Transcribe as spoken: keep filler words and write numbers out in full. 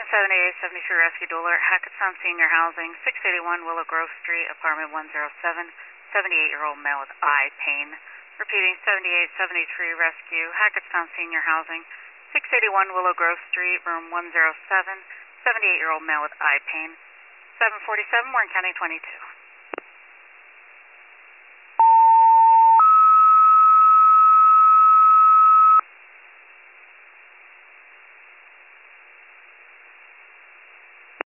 seventy-eight seventy-three Rescue Doula, Hackettstown Senior Housing, six eighty-one Willow Grove Street, apartment one oh seven, seventy-eight-year-old male with eye pain. Repeating, seventy-eight seventy-three Rescue, Hackettstown Senior Housing, six eighty-one Willow Grove Street, room one oh seven, seventy-eight-year-old male with eye pain. seven forty-seven, Warren County twenty-two.